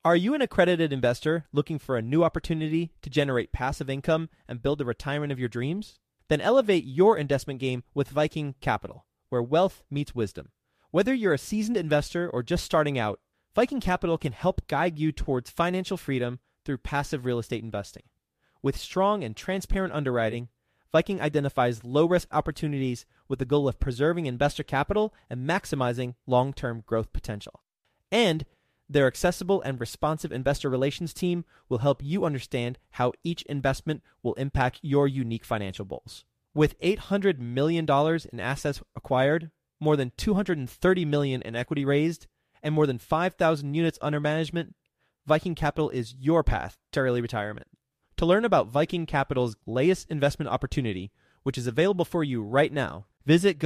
Are you an accredited investor looking for a new opportunity to generate passive income and build the retirement of your dreams? Then elevate your investment game with Viking Capital, where wealth meets wisdom. Whether you're a seasoned investor or just starting out, Viking Capital can help guide you towards financial freedom through passive real estate investing. With strong and transparent underwriting, Viking identifies low-risk opportunities with the goal of preserving investor capital and maximizing long-term growth potential. And their accessible and responsive investor relations team will help you understand how each investment will impact your unique financial goals. With $800 million in assets acquired, more than $230 million in equity raised, and more than 5,000 units under management, Viking Capital is your path to early retirement. To learn about Viking Capital's latest investment opportunity, which is available for you right now, visit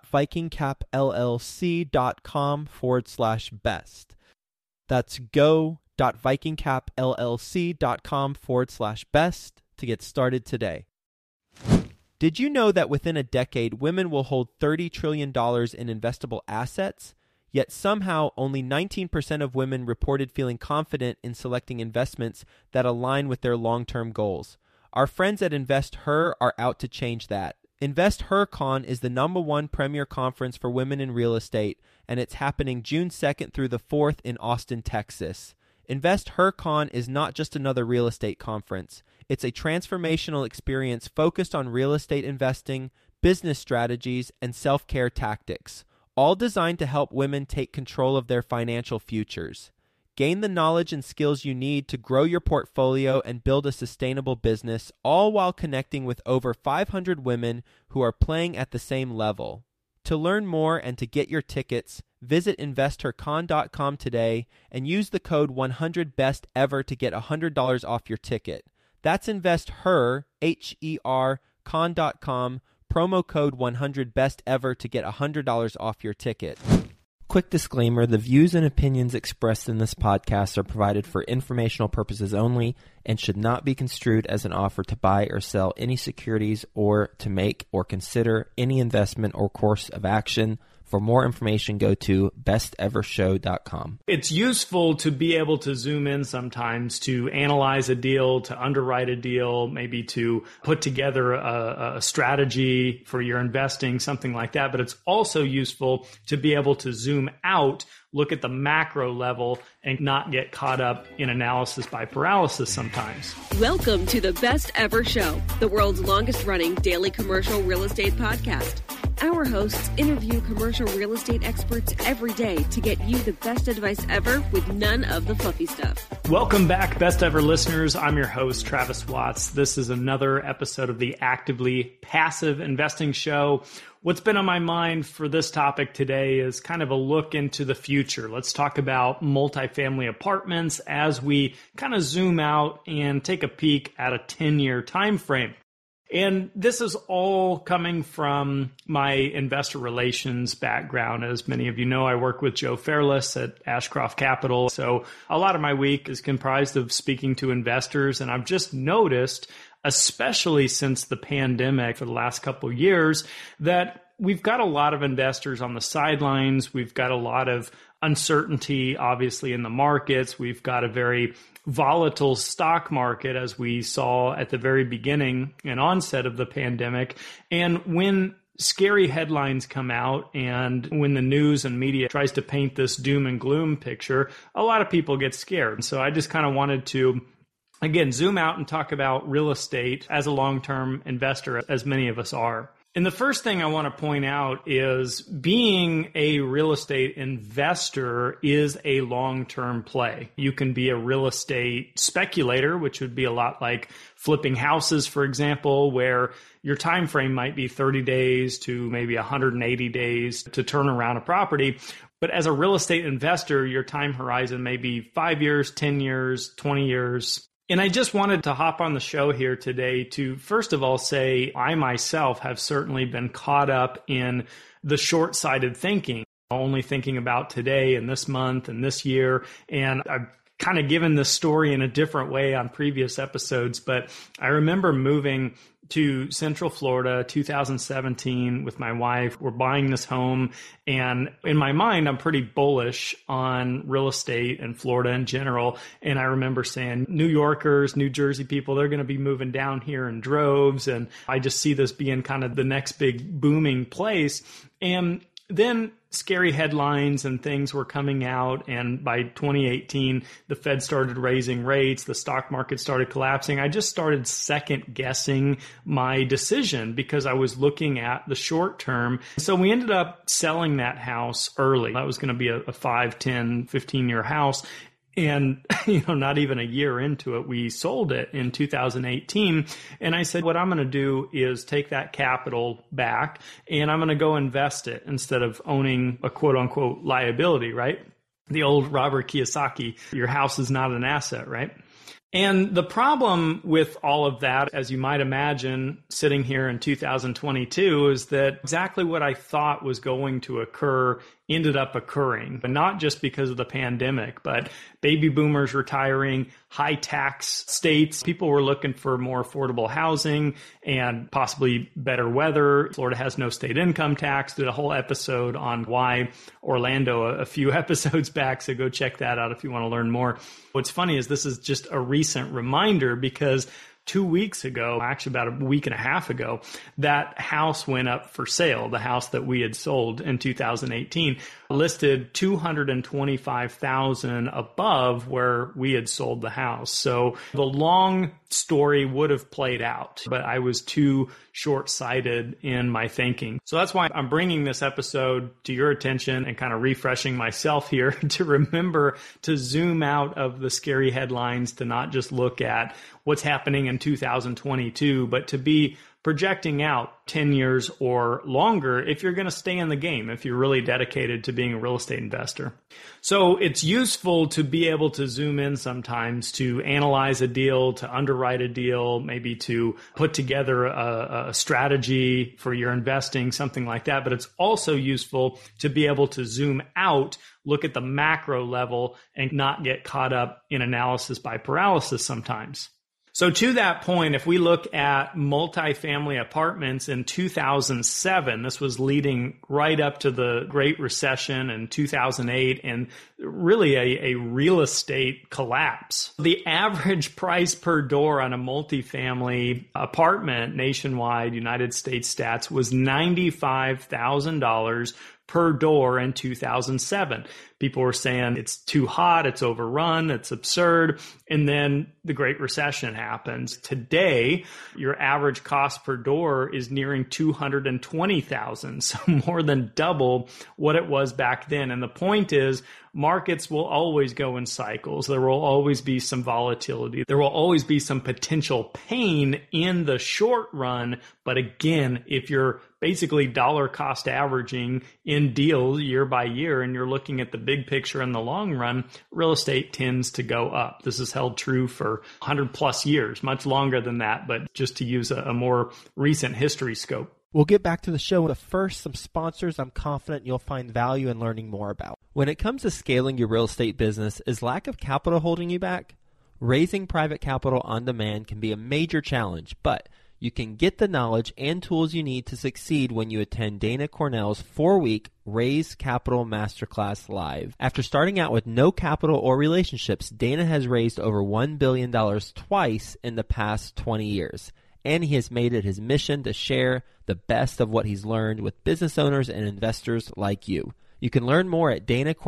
go.vikingcapllc.com/best. That's go.vikingcapllc.com/best to get started today. Did you know that within a decade, women will hold $30 trillion in investable assets? Yet somehow only 19% of women reported feeling confident in selecting investments that align with their long-term goals. Our friends at InvestHer are out to change that. InvestHerCon is the #1 premier conference for women in real estate, and it's happening June 2nd through the 4th in Austin, Texas. InvestHerCon is not just another real estate conference. It's a transformational experience focused on real estate investing, business strategies, and self-care tactics, all designed to help women take control of their financial futures. Gain the knowledge and skills you need to grow your portfolio and build a sustainable business, all while connecting with over 500 women who are playing at the same level. To learn more and to get your tickets, visit InvestHerCon.com today and use the code 100BESTEVER to get $100 off your ticket. That's InvestHer, H-E-R, con.com, promo code 100BESTEVER to get $100 off your ticket. Quick disclaimer, the views and opinions expressed in this podcast are provided for informational purposes only and should not be construed as an offer to buy or sell any securities or to make or consider any investment or course of action. For more information, go to bestevershow.com. It's useful to be able to zoom in sometimes to analyze a deal, to underwrite a deal, maybe to put together a strategy for your investing, something like that. But it's also useful to be able to zoom out, look at the macro level, and not get caught up in analysis by paralysis sometimes. Welcome to the Best Ever Show, the world's longest running daily commercial real estate podcast. Our hosts interview commercial real estate experts every day to get you the best advice ever with none of the fluffy stuff. Welcome back, Best Ever listeners. I'm your host, Travis Watts. This is another episode of the Actively Passive Investing Show. What's been on my mind for this topic today is kind of a look into the future. Let's talk about multifamily apartments as we kind of zoom out and take a peek at a 10-year time frame. And this is all coming from my investor relations background. As many of you know, I work with Joe Fairless at Ashcroft Capital. So a lot of my week is comprised of speaking to investors. And I've just noticed, especially since the pandemic for the last couple of years, that we've got a lot of investors on the sidelines. We've got a lot of uncertainty, obviously, in the markets. We've got a very volatile stock market, as we saw at the very beginning and onset of the pandemic. And when scary headlines come out and when the news and media tries to paint this doom and gloom picture, a lot of people get scared. And so I just kind of wanted to, again, zoom out and talk about real estate as a long-term investor, as many of us are. And the first thing I want to point out is being a real estate investor is a long-term play. You can be a real estate speculator, which would be a lot like flipping houses, for example, where your time frame might be 30 days to maybe 180 days to turn around a property. But as a real estate investor, your time horizon may be 5 years, 10 years, 20 years. And I just wanted to hop on the show here today to, first of all, say I myself have certainly been caught up in the short-sighted thinking, only thinking about today and this month and this year. And I've kind of given this story in a different way on previous episodes, but I remember moving to Central Florida, 2017, with my wife. We're buying this home. And in my mind, I'm pretty bullish on real estate and Florida in general. And I remember saying, New Yorkers, New Jersey people, they're going to be moving down here in droves. And I just see this being kind of the next big booming place. And then scary headlines and things were coming out. And by 2018, the Fed started raising rates. The stock market started collapsing. I just started second guessing my decision because I was looking at the short term. So we ended up selling that house early. That was going to be a 5, 10, 15-year house. And, not even a year into it, we sold it in 2018. And I said, what I'm going to do is take that capital back and I'm going to go invest it instead of owning a quote unquote liability, right? The old Robert Kiyosaki, your house is not an asset, right? And the problem with all of that, as you might imagine, sitting here in 2022, is that exactly what I thought was going to occur ended up occurring, but not just because of the pandemic, but baby boomers retiring, high tax states. People were looking for more affordable housing and possibly better weather. Florida has no state income tax. Did a whole episode on why Orlando a few episodes back, so go check that out if you want to learn more. What's funny is this is just a recent reminder because 2 weeks ago, actually about a week and a half ago, that house went up for sale. The house that we had sold in 2018 listed $225,000 above where we had sold the house. So the long story would have played out, but I was too short-sighted in my thinking. So that's why I'm bringing this episode to your attention and kind of refreshing myself here to remember to zoom out of the scary headlines, to not just look at what's happening in 2022, but to be projecting out 10 years or longer if you're going to stay in the game, if you're really dedicated to being a real estate investor. So it's useful to be able to zoom in sometimes to analyze a deal, to underwrite a deal, maybe to put together a strategy for your investing, something like that. But it's also useful to be able to zoom out, look at the macro level, and not get caught up in analysis by paralysis sometimes. So to that point, if we look at multifamily apartments in 2007, this was leading right up to the Great Recession in 2008 and really a real estate collapse. The average price per door on a multifamily apartment nationwide, United States stats, was $95,000 per door in 2007. People were saying it's too hot, it's overrun, it's absurd. And then the Great Recession happens. Today, your average cost per door is nearing $220,000, so more than double what it was back then. And the point is, markets will always go in cycles. There will always be some volatility. There will always be some potential pain in the short run. But again, if you're basically dollar cost averaging in deals year by year, and you're looking at the big picture in the long run, real estate tends to go up. This is held true for 100 plus years, much longer than that, but just to use a more recent history scope. We'll get back to the show, but first, some sponsors I'm confident you'll find value in learning more about. When it comes to scaling your real estate business, is lack of capital holding you back? Raising private capital on demand can be a major challenge, but you can get the knowledge and tools you need to succeed when you attend Dana Cornell's 4-week Raise Capital Masterclass Live. After starting out with no capital or relationships, Dana has raised over $1 billion twice in the past 20 years. And he has made it his mission to share the best of what he's learned with business owners and investors like you. You can learn more at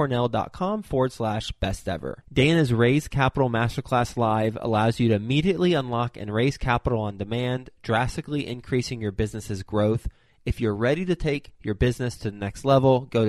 danacornell.com/bestever. Dana's Raise Capital Masterclass Live allows you to immediately unlock and raise capital on demand, drastically increasing your business's growth. If you're ready to take your business to the next level, go to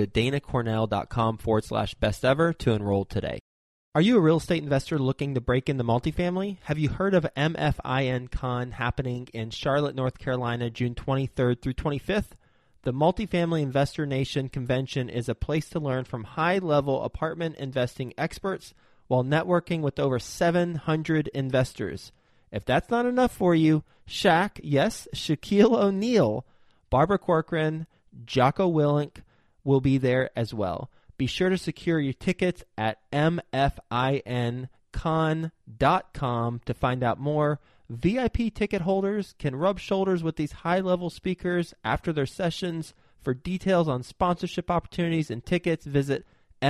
danacornell.com/bestever to enroll today. Are you a real estate investor looking to break into multifamily? Have you heard of MFIN Con happening in Charlotte, North Carolina, June 23rd through 25th? The Multifamily Investor Nation Convention is a place to learn from high-level apartment investing experts while networking with over 700 investors. If that's not enough for you, Shaquille O'Neal, Barbara Corcoran, Jocko Willink will be there as well. Be sure to secure your tickets at mfincon.com to find out more. VIP ticket holders can rub shoulders with these high-level speakers after their sessions. For details on sponsorship opportunities and tickets, visit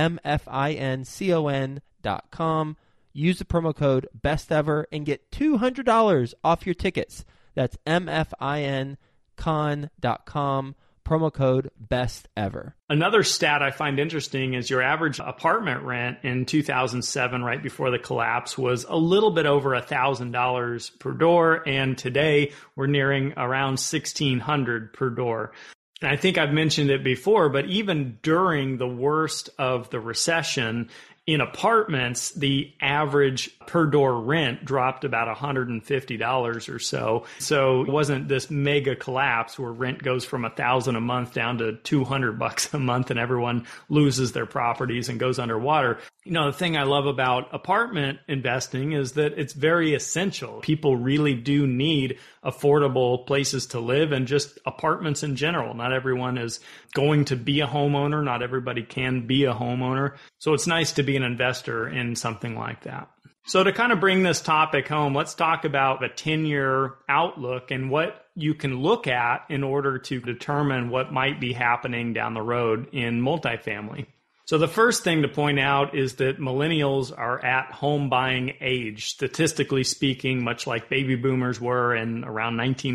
mfincon.com. Use the promo code BESTEVER and get $200 off your tickets. That's mfincon.com. Promo code BESTEVER. Another stat I find interesting is your average apartment rent in 2007, right before the collapse, was a little bit over $1,000 per door. And today we're nearing around $1,600 per door. And I think I've mentioned it before, but even during the worst of the recession, in apartments, the average per door rent dropped about $150 or so. So it wasn't this mega collapse where rent goes from $1,000 a month down to $200 a month and everyone loses their properties and goes underwater. You know, the thing I love about apartment investing is that it's very essential. People really do need affordable places to live and just apartments in general. Not everyone is going to be a homeowner. Not everybody can be a homeowner. So it's nice to be an investor in something like that. So to kind of bring this topic home, let's talk about the 10-year outlook and what you can look at in order to determine what might be happening down the road in multifamily. So the first thing to point out is that millennials are at home buying age, statistically speaking, much like baby boomers were in around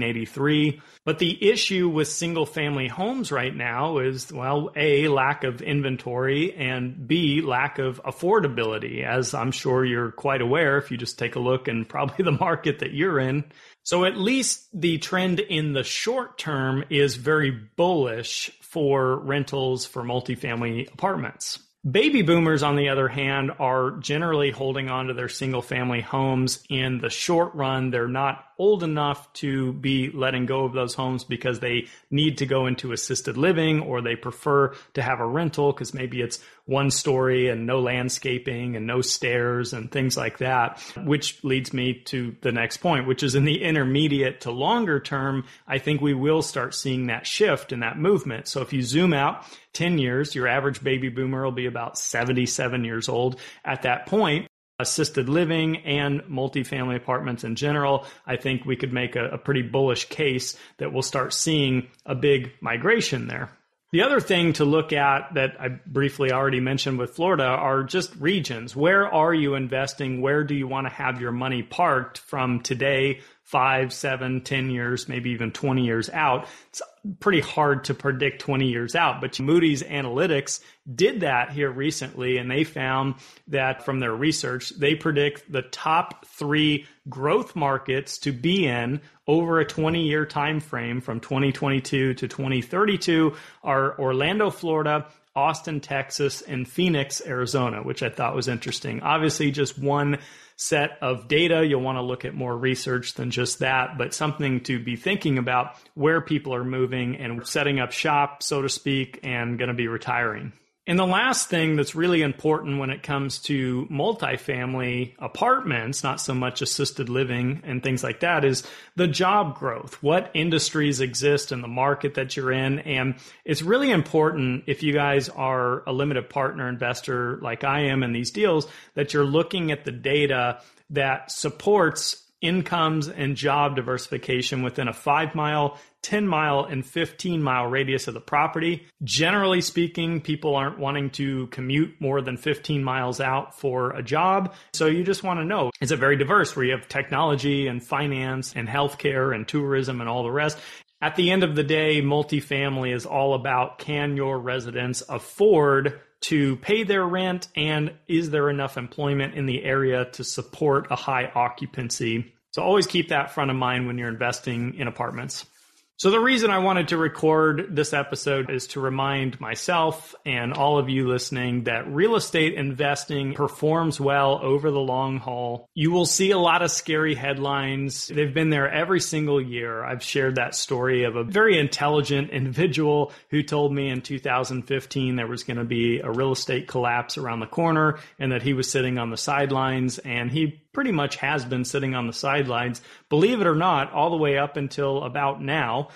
1983. But the issue with single family homes right now is, well, A, lack of inventory, and B, lack of affordability, as I'm sure you're quite aware if you just take a look in probably the market that you're in. So at least the trend in the short term is very bullish for rentals for multifamily apartments. Baby boomers, on the other hand, are generally holding on to their single family homes in the short run. They're not old enough to be letting go of those homes because they need to go into assisted living, or they prefer to have a rental because maybe it's one story and no landscaping and no stairs and things like that, which leads me to the next point, which is in the intermediate to longer term, I think we will start seeing that shift and that movement. So if you zoom out 10 years, your average baby boomer will be about 77 years old at that point. Assisted living and multifamily apartments in general, I think we could make a pretty bullish case that we'll start seeing a big migration there. The other thing to look at that I briefly already mentioned with Florida are just regions. Where are you investing? Where do you want to have your money parked from today, 5, 7, 10 years, maybe even 20 years out? It's pretty hard to predict 20 years out, but Moody's Analytics did that here recently, and they found that from their research, they predict the top 3 growth markets to be in over a 20-year time frame from 2022 to 2032 are Orlando, Florida, Austin, Texas, and Phoenix, Arizona, which I thought was interesting. Obviously, just one set of data. You'll want to look at more research than just that, but something to be thinking about where people are moving and setting up shop, so to speak, and going to be retiring. And the last thing that's really important when it comes to multifamily apartments, not so much assisted living and things like that, is the job growth. What industries exist in the market that you're in? And it's really important, if you guys are a limited partner investor like I am in these deals, that you're looking at the data that supports incomes and job diversification within a 5-mile, 10-mile, and 15-mile radius of the property. Generally speaking, people aren't wanting to commute more than 15 miles out for a job. So you just want to know, is it very diverse where you have technology and finance and healthcare and tourism and all the rest? At the end of the day, multifamily is all about, can your residents afford to pay their rent, and is there enough employment in the area to support a high occupancy? So always keep that front of mind when you're investing in apartments. So the reason I wanted to record this episode is to remind myself and all of you listening that real estate investing performs well over the long haul. You will see a lot of scary headlines. They've been there every single year. I've shared that story of a very intelligent individual who told me in 2015 there was going to be a real estate collapse around the corner and that he was sitting on the sidelines, and he pretty much has been sitting on the sidelines, believe it or not, all the way up until about now,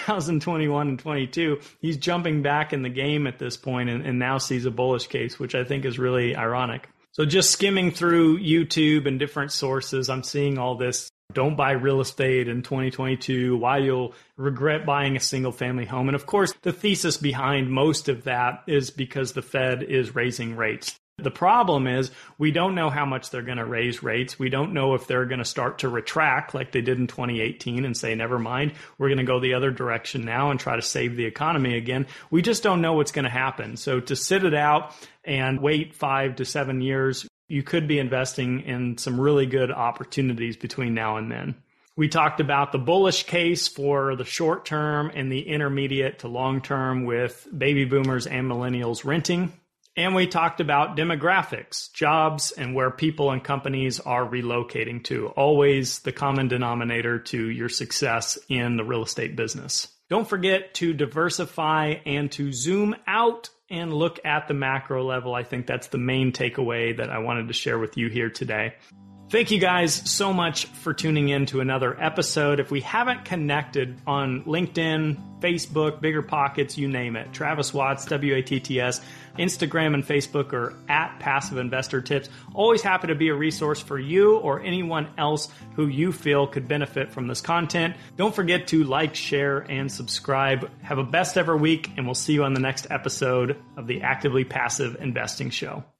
2021 and 22. He's jumping back in the game at this point and now sees a bullish case, which I think is really ironic. So just skimming through YouTube and different sources, I'm seeing all this don't buy real estate in 2022, why you'll regret buying a single family home. And of course, the thesis behind most of that is because the Fed is raising rates. The problem is we don't know how much they're going to raise rates. We don't know if they're going to start to retract like they did in 2018 and say, never mind, we're going to go the other direction now and try to save the economy again. We just don't know what's going to happen. So to sit it out and wait 5 to 7 years, you could be investing in some really good opportunities between now and then. We talked about the bullish case for the short term and the intermediate to long term with baby boomers and millennials renting. And we talked about demographics, jobs, and where people and companies are relocating to. Always the common denominator to your success in the real estate business. Don't forget to diversify and to zoom out and look at the macro level. I think that's the main takeaway that I wanted to share with you here today. Thank you guys so much for tuning in to another episode. If we haven't connected on LinkedIn, Facebook, BiggerPockets, you name it, Travis Watts, WATTS, Instagram and Facebook are at Passive Investor Tips. Always happy to be a resource for you or anyone else who you feel could benefit from this content. Don't forget to like, share, and subscribe. Have a best ever week, and we'll see you on the next episode of the Actively Passive Investing Show.